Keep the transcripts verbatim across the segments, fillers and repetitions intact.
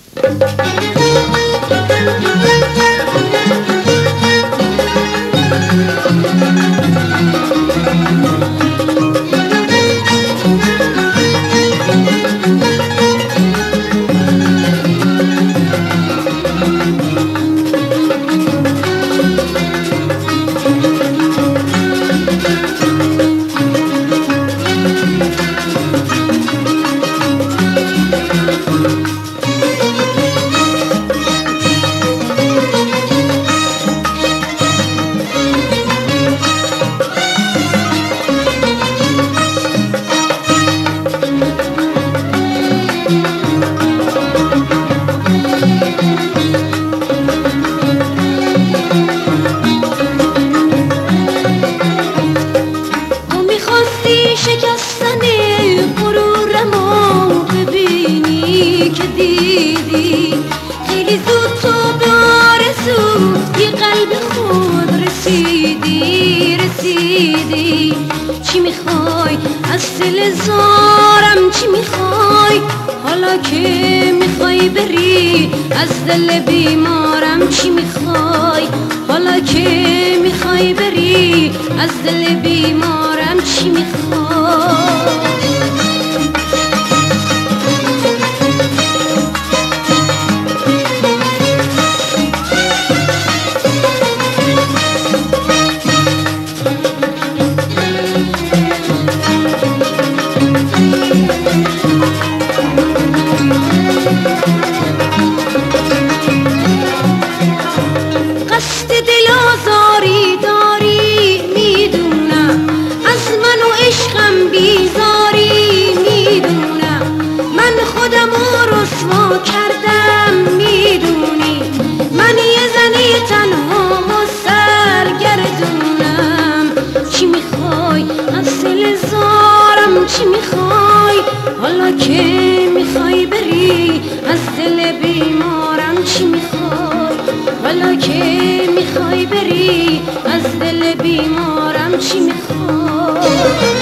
چی میخوای از دل زارم؟ چی میخوای حالا که میخوای بری از دل بیمارم؟ چی میخوای حالا که میخوای بری از دل بیمارم؟ چی میخوای؟ قصد دل آزاری داری میدونم، از من و عشقم بیزاری میدونم، من خودم رو رسوا کردم میدونی، من یه زنی تنها و سرگردونم. چی میخوای از دل زارم؟ چی میخوای حالا که میخوای بری از دل بیمارم؟ چی میخوای حالا که میخوای بری از دل بیمارم؟ چی میخوای؟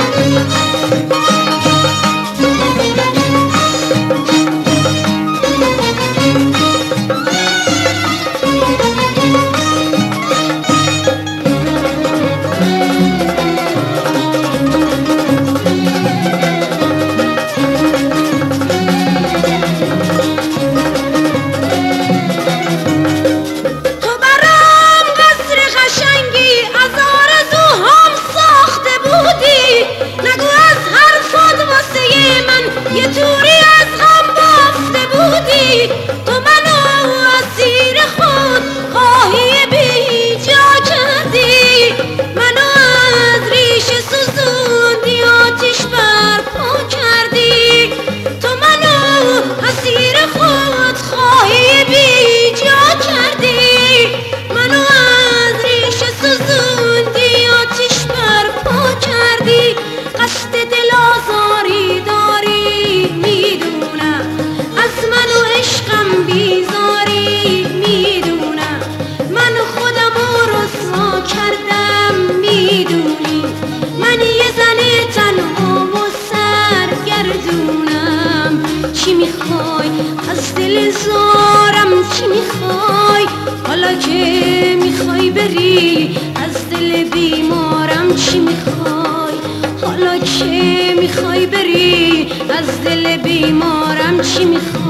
چی میخوای از دل زارم؟ چی میخوای حالا که میخوای بری از دل بیمارم؟ چی میخوای حالا که میخوای بری از دل بیمارم؟ چی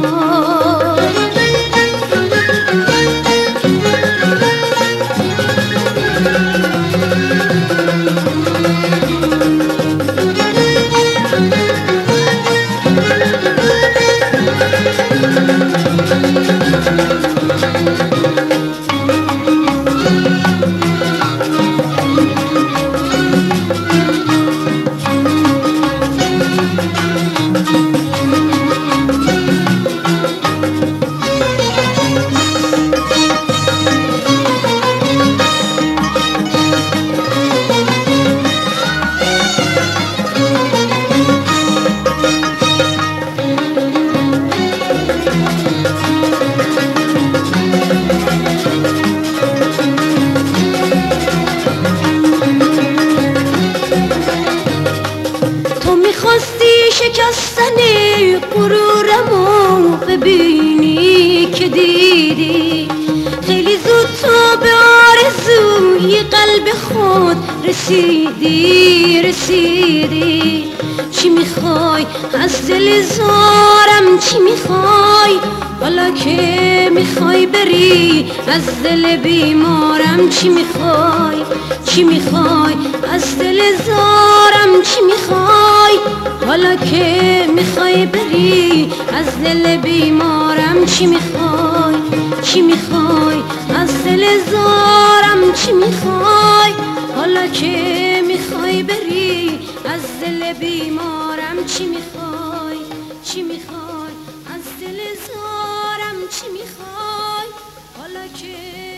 میخوای؟ شکستن غرورمو ببینی، قلب خود رسیدی رسیدی. چی میخوای از دل زارم چی میخوای؟ حالا که میخوای بری از دل بیمارم چی میخوای؟ چی میخوای از دل زارم چی میخوای؟ حالا که میخوای بری از دل بیمارم چی میخوای؟ چی میخوای از دل زارم چی میخوای؟ حالا که میخوای بری از دل بیمارم چی میخوای؟ چی میخوای از دل زارم چی میخوای؟ حالا که